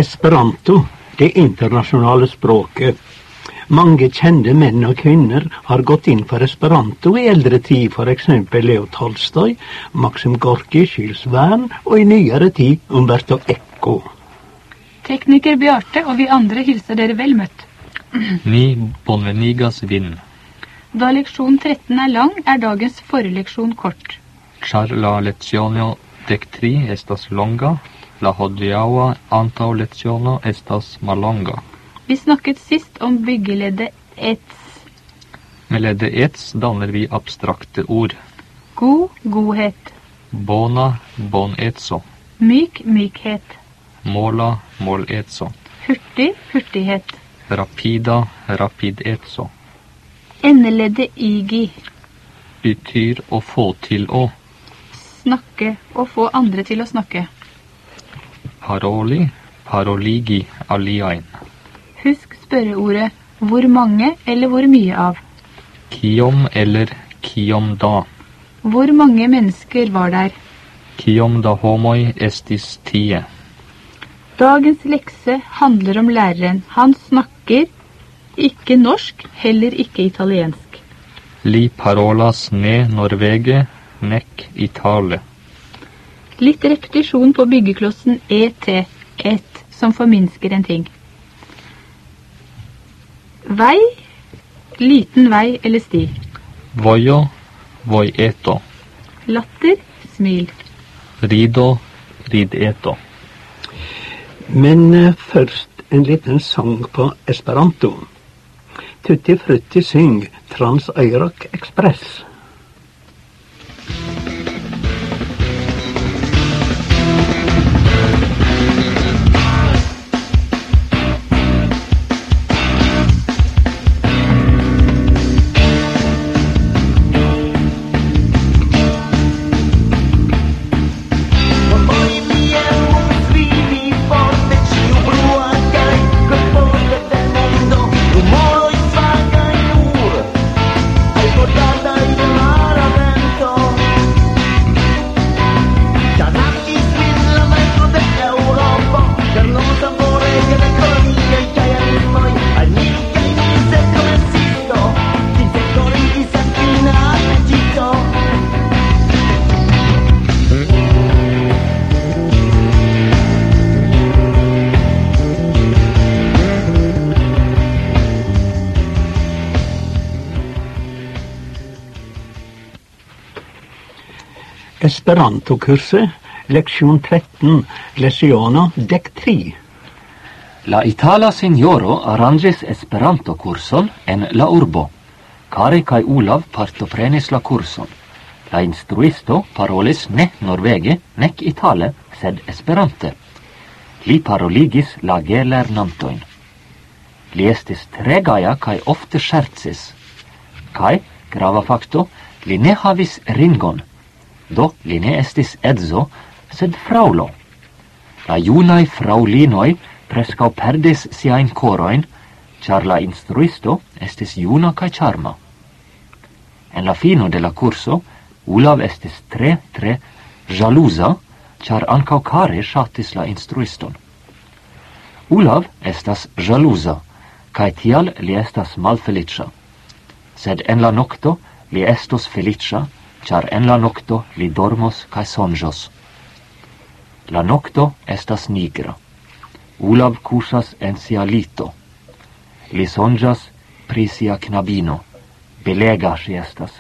Esperanto, det internasjonale språket. Mange kjente menn og kvinner har gått inn for Esperanto i eldre tid, for eksempel Leo Tolstoy, Maxim Gorki, Jules Verne og i nyere tid Umberto Eco. Tekniker Bjarte og vi andre hilser dere vel møtt. Ni bonvenigas vin. Da leksjon 13 er lang, er dagens foreleksjon kort. Char la lezione dectri estas longa, la hodiaua antau lezione estas malonga. Vi snakket sist om byggeleddet ets. Med leddet ets danner vi abstrakte ord. God, godhet. Bona, bon etso. Myk, mykhet. Måla, mål etso. Hurtig, hurtighet. Rapida, rapid etso. Endeleddet igi. Betyr å få til å. Snakke og få andre til å snakke. Paroli, paroligi, aliain. Husk spørreordet hvor mange eller hvor mye av. Kiom eller kiom da. Hvor mange mennesker var der? Kiom da homoi estis tie. Dagens lekse handler om læreren. Han snakker ikke norsk, heller ikke italiensk. Li parolas ne norvege, nek itale. Litt repetisjon på byggeklossen et, som forminsker en ting. Vei, liten vei eller sti. Vojo, voieto. Latter, smil. Rido, rideto. Men først en liten sang på Esperanto. Tutti Frutti syng Trans-Euroc Express. Esperanto-kurset, leksjon 13, lezione dectri. La Itala signoro arrangis Esperanto-kurson en la urbo. Kari kai Olav partoprenis la kurson. La instruisto parolis ne norvege, nek itale, sed Esperante. Li paroligis la gelernantoin. Li estis tre gaia kai ofte schertsis. Kai, grava facto, li ne havis ringon. Do li ne estis edzo, sed fraulo. La junai fraulinoi prescau perdis siain coroin, char la instruisto estis juna ca charma. En la fino de la curso, Olav estis tre jalusa, char ancau care shatis la instruiston. Olav estas jalusa, cae tial li estas malfelicia. Sed en la nocto li estos felicia, char en la nocto li dormos cae sonjos. La nocto estas nigra. Olav cusas en sia lito. Li sonjas pri sia knabino. Belega si estas.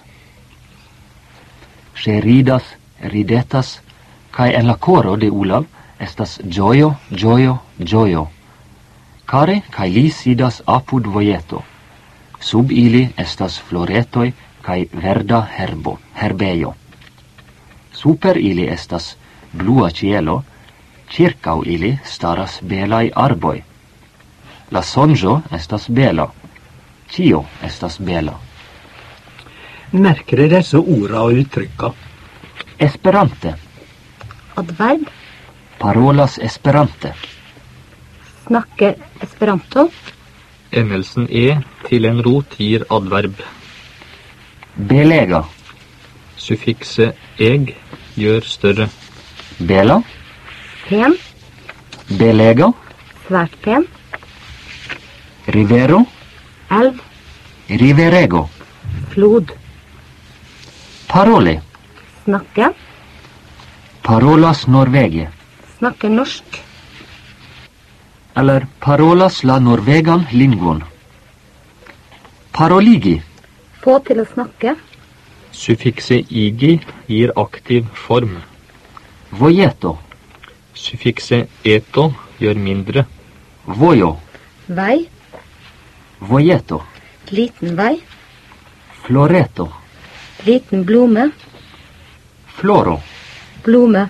Si ridas, ridetas, cae en la coro de Olav estas gioio, gioio, gioio. Care cae li sidas apud voieto. Sub ili estas floretoi cae verda herbeio. Super ili estas blua cielo, circau ili staras belai arboi. La sonjo estas bela, cio estas bela. Merker disse orda og uttrykka? Esperante. Adverb. Parolas esperante. Snakke esperanto. Endelsen til en rot gir adverb. Belega. Suffikset eg gjør større. Bela. Pen. Belega. svært pen. Rivero, Elv, riverego. flod. Parole, Snakke, parolas norvege. snakke norsk. Eller parolas la norvegan lingvon. Paroligi, Få til å snakke. Suffikset igi gir aktiv form. vojeto, Suffikset eto gjør mindre. vojo, Vei, vojeto, liten vei. floreto, Liten blome, floro, blome.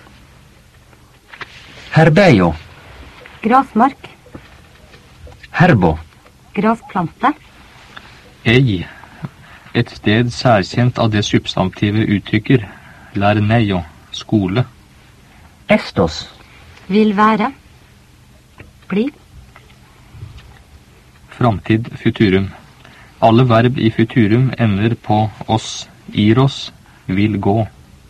herbejo, Grasmark, herbo, grasplante. Ei, et sted særkjent av det substantivet uttrykker. Lærneio, skole. estos, Vil være. Bli. Framtid, futurum. Alle verb i futurum ender på oss, iros, vil gå.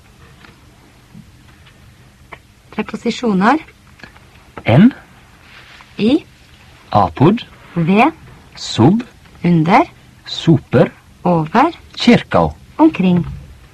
Preposisjoner. en, I, apod, ved, sub, under, super, over, kirkau. omkring.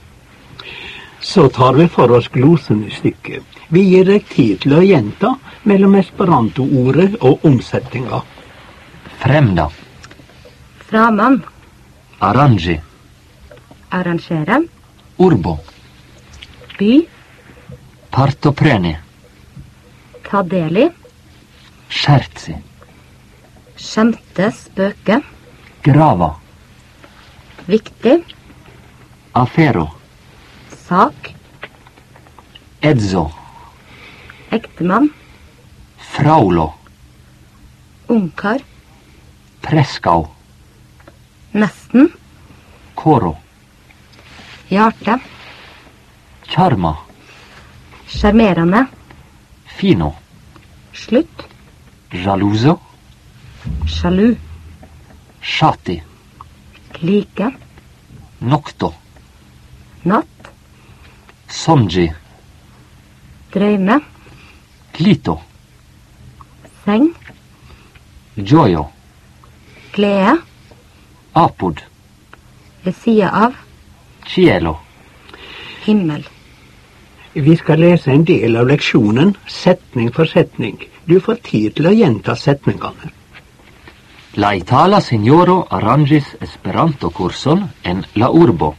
Så tar vi for oss glosen i stykket. Vi gir deg tid til å gjenta mellom esperanto-ordet og omsettinga. Fremda, Framann. arrangi, Arrangere. urbo, By. partopreni, Ta del i. scherzi, Skjemte, spøke. grava, Viktig. afero, Sak. edzo, Ektemann. fraulo, Ungkar. preskau, Nesten. koro, Hjerte. charma, Sjarmerende. fino, Slutt. jaluso, Sjalu. shati, Like. nokto, Natt. sonji, Drømme. lito, Seng. joyo, Glede. apod, Ved sida av. cielo. Himmel. Vi skal lese en del av leksjonen, setning for setning. Du får tid til å gjenta setningene. La Itala signoro arrangis esperanto kurson en la urbo.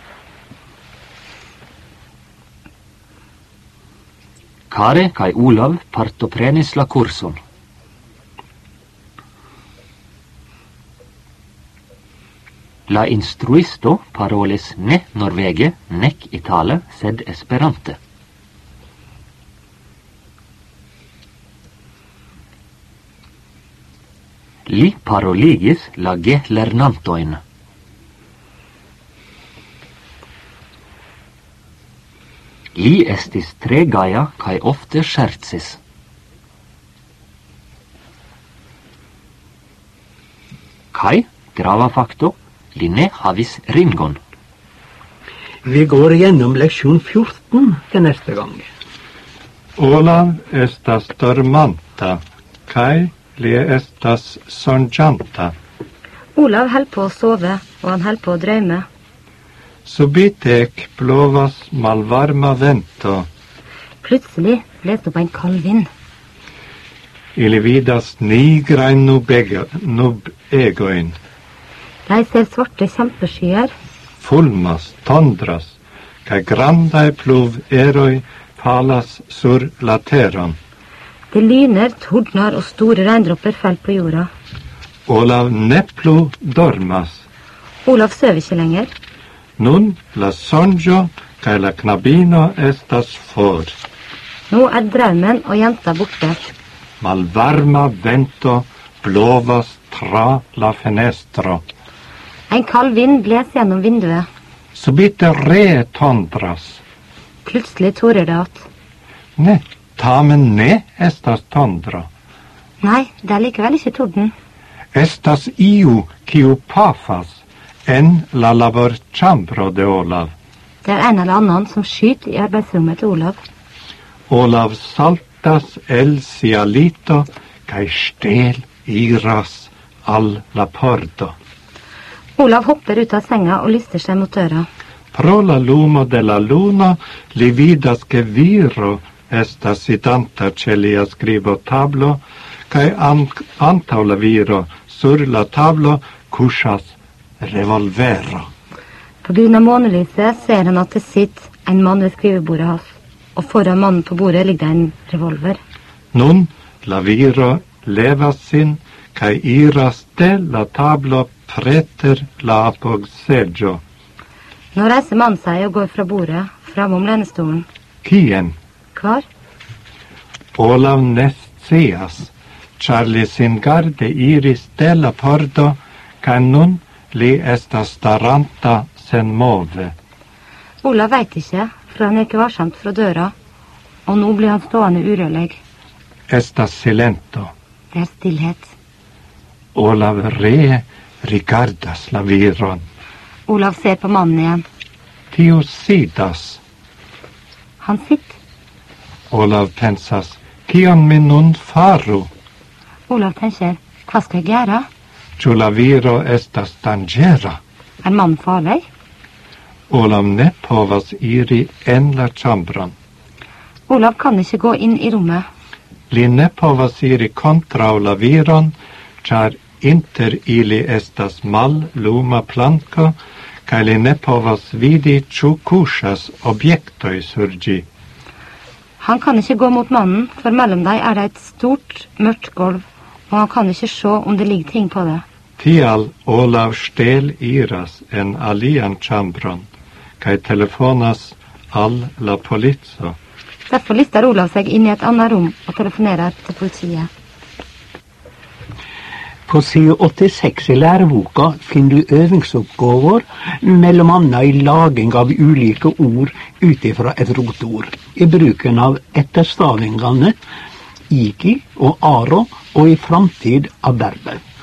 Kare kai Olav partoprenis la kurson. La instruisto parolis ne norvege nec itale sed esperante. Li paroligis la ge lernantoin. Li estis tre gaia kai ofte schertsis. Kai, grava facto, li ne havis ringon. Vi går gjennom leksjon 14 til neste gang. Olav estas dormanta, kai li estas sonjanta. Olav holder på å sove, og han holder på å drømme. Subite ec blovas malvarma vento, Plutselig blåste opp en kald vind. ili vidas nigrain nub egoin, De ser svarte kjempeskyer. fulmas, tondras, kai grandae pluv eroi falas sur lateron. Det lyner, tordnar og store regndråper faller på jorda. Olav neplu dormas, Olav sover ikke lenger. nun la sonjo kai la knabino estas for. Nå er drømmen og jenta borte. Malvarma vento blovas tra la fenestro. En kald vind bles gjennom vinduet. Subite re tondras. Plutselig tordner det att. Ne, tamen ne estas tondra. Nei, det er likevel ikke torden. Estas iu kiu pafas en la labor chambro de Olav. Det er en eller annen som skyter i arbeidsrommet til Olav. Olav saltas el sia lito kai stel iras al la porta. Olav hopper ut av senga og lister seg mot døra. Pro la lumo de la luna lividas che viro estas sidanta ĉe lia skribotablo, kaj antaŭ la viro sur la tablo kuŝas revolvero. På grunn av månelyset ser han at det sitter en mann ved skrivebordet hans, og foran mannen på bordet ligger en revolver. Nun la viro levas sin, kaj iras de la tablo preter la apog seggio. Nå reiser mannen seg og går fra bordet, framom lenestolen. Kien? Kvar? Olav nest seas, Charlie sin garde iris de la pordo, kaj nun li estas staranta sen move. Olav vet ikke, for han ikke varsomt fra døra, og nå blir han stående urørlig. Estas silento. Det er stillhet. Olav rigardas la viron. Olav ser på mannen igjen. Tio sidas. Han sitter. Olav pensas, kion min nun faru? Olav tenker, hva skal jeg gjøre? Ĉu la viro estas danĝera? Er mannen farlig? Olav ne povas iri en la ĉambron. Olav kan ikke gå inn i rommet. Li ne povas iri kontraŭ la viron, ĉar inter ili estas malluma planko, kaj li ne povas vidi ĉu kuŝas objektoj sur ĝi. Han kan ikke gå mot mannen, for mellom dem er det et stort, mørkt gulv, og han kan ikke se om det ligger ting på det. Tial Olav stel iras en alian ĉambron, kaj telefonas al la polico. Derfor lister Olav seg inn i et annet rom og telefonerer til politiet. På side 86 i læreboka finner du øvingsoppgaver, mellom annet i laging av ulike ord utifra et rotord, i bruken av etterstavingene, iki og aro, og i framtid av verber.